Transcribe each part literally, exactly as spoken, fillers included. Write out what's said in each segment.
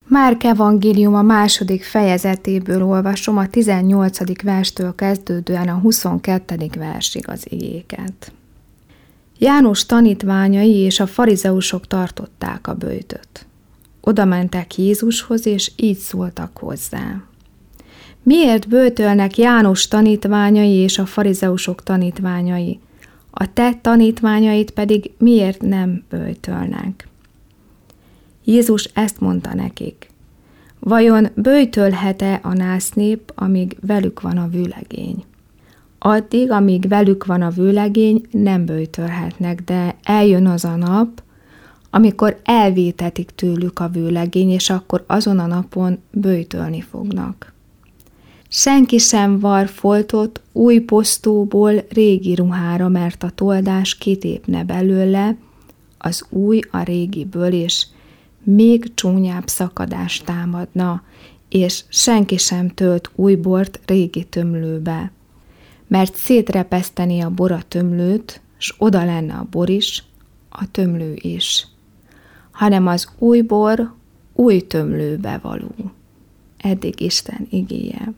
Márk evangélium a második fejezetéből olvasom a tizennyolcadik verstől kezdődően a huszonkettedik versig az igéket. János tanítványai és a farizeusok tartották a böjtöt. Oda mentek Jézushoz, és így szóltak hozzá. Miért böjtölnek János tanítványai és a farizeusok tanítványai? A te tanítványait pedig miért nem böjtölnek? Jézus ezt mondta nekik. Vajon böjtölhet-e a násznép, amíg velük van a vőlegény? Addig, amíg velük van a vőlegény, nem böjtölhetnek, de eljön az a nap, amikor elvétetik tőlük a vőlegény, és akkor azon a napon böjtölni fognak. Senki sem var foltot új posztóból régi ruhára, mert a toldás kitépne belőle az új a régiből, és még csúnyább szakadás támadna, és senki sem tölt új bort régi tömlőbe, mert szétrepeszteni a bor a tömlőt, s oda lenne a bor is, a tömlő is, hanem az új bor új tömlőbe való. Eddig Isten igéje.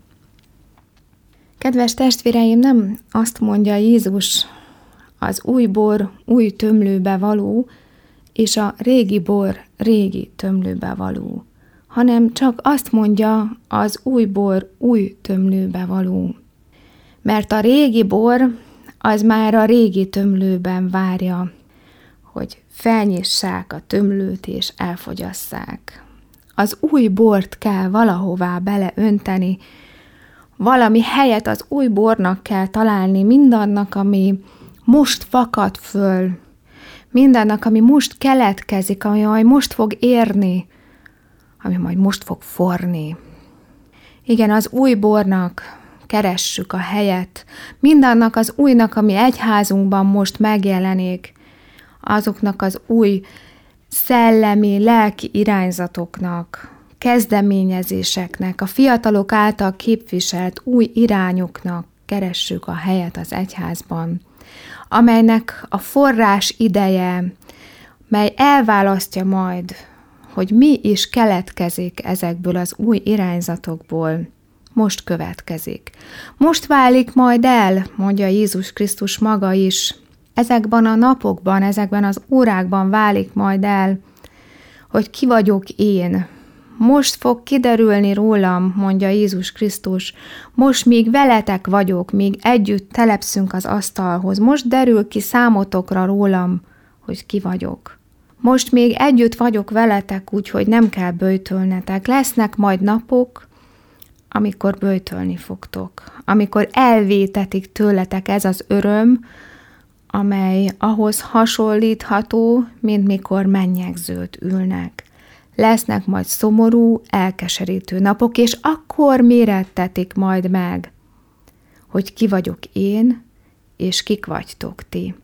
Kedves testvéreim, nem azt mondja Jézus, az új bor új tömlőbe való, és a régi bor régi tömlőbe való, hanem csak azt mondja, az új bor új tömlőbe való. Mert a régi bor az már a régi tömlőben várja, hogy felnyissák a tömlőt és elfogyasszák. Az új bort kell valahová beleönteni, valami helyet az új bornak kell találni, mindannak, ami most fakad föl, mindannak, ami most keletkezik, ami majd most fog érni, ami majd most fog forni. Igen, az új bornak keressük a helyet, mindannak az újnak, ami egyházunkban most megjelenik, azoknak az új szellemi, lelki irányzatoknak, kezdeményezéseknek, a fiatalok által képviselt új irányoknak keressük a helyet az egyházban, amelynek a forrás ideje, mely elválasztja majd, hogy mi is keletkezik ezekből az új irányzatokból, most következik. Most válik majd el, mondja Jézus Krisztus maga is, ezekben a napokban, ezekben az órákban válik majd el, hogy ki vagyok én. Most fog kiderülni rólam, mondja Jézus Krisztus, most még veletek vagyok, még együtt telepszünk az asztalhoz, most derül ki számotokra rólam, hogy ki vagyok. Most még együtt vagyok veletek, úgyhogy nem kell böjtölnetek. Lesznek majd napok, amikor böjtölni fogtok, amikor elvétetik tőletek ez az öröm, amely ahhoz hasonlítható, mint mikor mennyegzőt ülnek. Lesznek majd szomorú, elkeserítő napok, és akkor mérettetik majd meg, hogy ki vagyok én, és kik vagytok ti.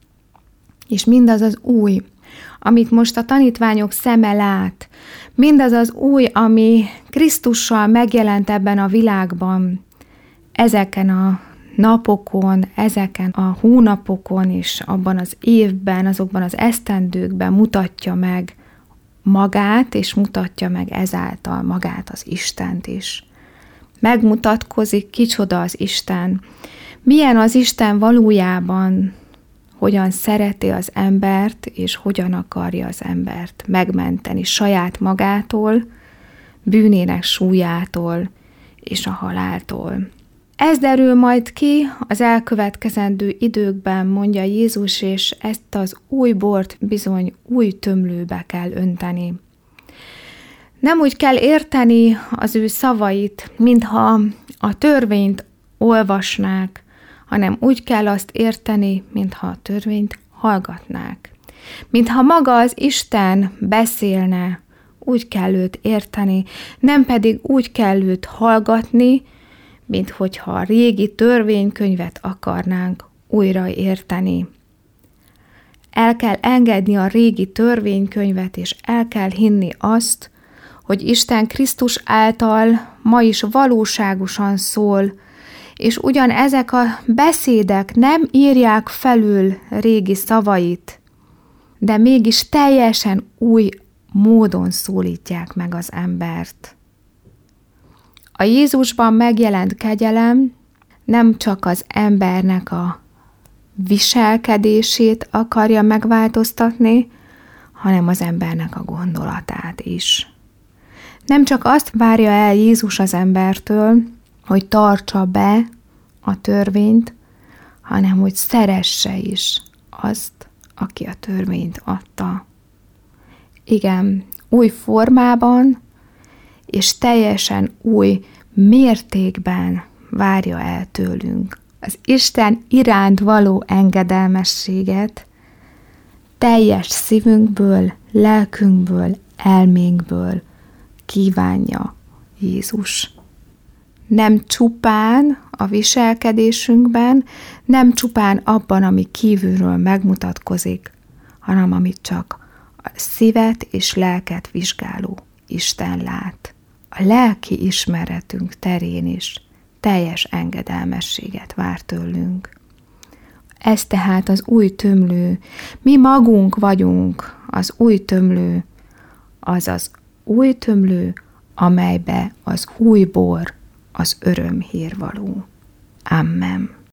És mindaz az új, amit most a tanítványok szeme lát, mindaz az új, ami Krisztussal megjelent ebben a világban, ezeken a napokon, ezeken a hónapokon és abban az évben, azokban az esztendőkben mutatja meg magát, és mutatja meg ezáltal magát az Istent is. Megmutatkozik, kicsoda az Isten, milyen az Isten valójában, hogyan szereti az embert, és hogyan akarja az embert megmenteni saját magától, bűnének súlyától és a haláltól. Ez derül majd ki az elkövetkezendő időkben, mondja Jézus, és ezt az új bort bizony új tömlőbe kell önteni. Nem úgy kell érteni az ő szavait, mintha a törvényt olvasnák, hanem úgy kell azt érteni, mintha a törvényt hallgatnák. Mintha maga az Isten beszélne, úgy kell őt érteni, nem pedig úgy kell őt hallgatni, mint hogyha a régi törvénykönyvet akarnánk újra érteni. El kell engedni a régi törvénykönyvet, és el kell hinni azt, hogy Isten Krisztus által ma is valóságosan szól, és ugyan ezek a beszédek nem írják felül régi szavait, de mégis teljesen új módon szólítják meg az embert. A Jézusban megjelent kegyelem nem csak az embernek a viselkedését akarja megváltoztatni, hanem az embernek a gondolatát is. Nem csak azt várja el Jézus az embertől, hogy tartsa be a törvényt, hanem hogy szeresse is azt, aki a törvényt adta. Igen, új formában és teljesen új mértékben várja el tőlünk az Isten iránt való engedelmességet, teljes szívünkből, lelkünkből, elménkből kívánja Jézus. Nem csupán a viselkedésünkben, nem csupán abban, ami kívülről megmutatkozik, hanem amit csak a szívet és lelket vizsgáló Isten lát. A lelki ismeretünk terén is teljes engedelmességet vár tőlünk. Ez tehát az új tömlő. Mi magunk vagyunk az új tömlő, az az új tömlő, amelybe az új bor, az örömhír való. Amen.